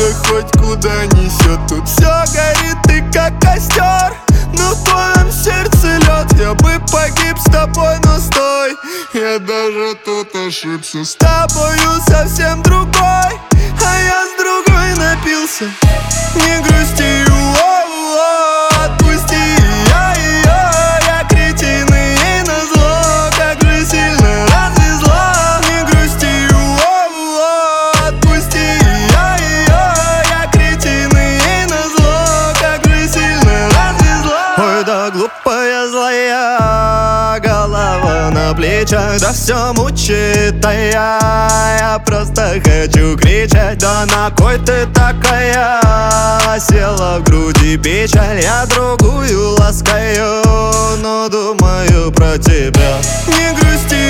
да хоть куда несет. Тут все горит, ты как костер, но в твоем сердце лед. Я бы погиб с тобой, но стой, я даже тут ошибся. С тобою совсем другой, а я с другой напился. Не грусти, отпусти ее. Я кретин и ей назло, как же сильно развезло. Не грусти, отпусти ее. Я кретин и ей назло, как же сильно развезло. Ой, да глупая злая голова на плечах, да все мучит, а я просто хочу кричать. Да на кой ты такая? Села в груди печаль, я другую ласкаю, но думаю про тебя. Не грусти,